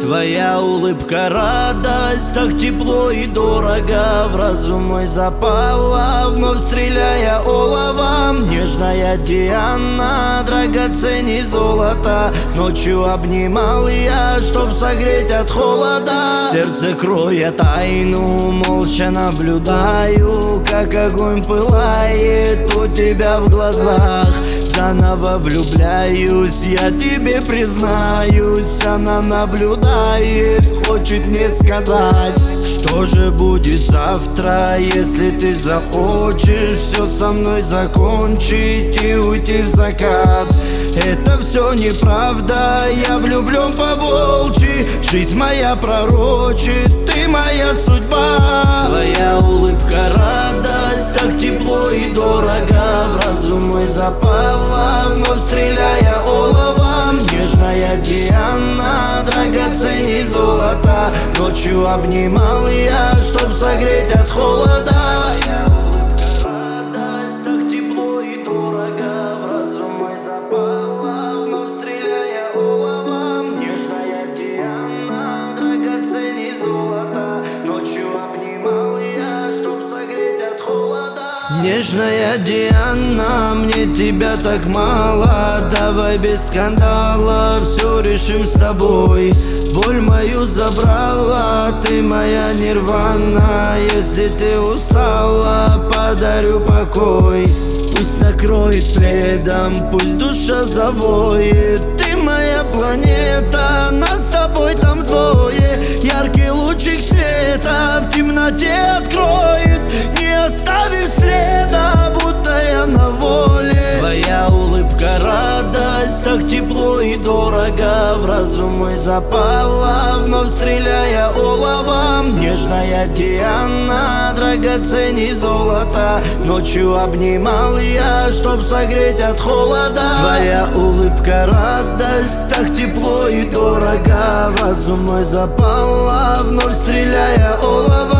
Твоя улыбка радость, так тепло и дорого. В разум мой запала, вновь стреляя оловом. Нежная Диана, драгоценней золота. Ночью обнимал я, чтоб согреть от холода. В сердце кроя тайну, молча наблюдаю, как огонь пылает у тебя в глазах. Заново влюбляюсь, я тебе признаюсь. Она наблюдает, хочет мне сказать, что же будет завтра, если ты захочешь все со мной закончить и уйти в закат. Это все неправда, я влюблен по-волчьи. Жизнь моя пророчит, ты моя судьба. Твоя улыбка радость, так тепло и дорого. В разум мой запала, вновь стреляя оловом. Нежная Диана, драгоценней золота. Ночью обнимал я, чтоб согреть от холода. Твоя улыбка радость, так тепло и дорого. В разум мой запала, вновь стреляя оловом. Нежная Диана, драгоценней золота. Ночью обнимал я, чтоб согреть от холода. Нежная Диана, мне тебя так мало. Давай без скандала, все решим с тобой. Боль мою забрала, ты моя нирвана. Если ты устала, подарю покой. Пусть накроет пледом, пусть душа завоет. Ты моя планета, нас с тобой там двое. Яркий лучик света в темноте откроет, не оставив следа, будто я на воле. Твоя улыбка радость, так тепло и дорого. В разум мой запала, вновь стреляя оловом. Нежная Диана, драгоценней золота. Ночью обнимал я, чтоб согреть от холода. Твоя улыбка радость, так тепло и дорого. В разум мой запала, вновь стреляя оловом.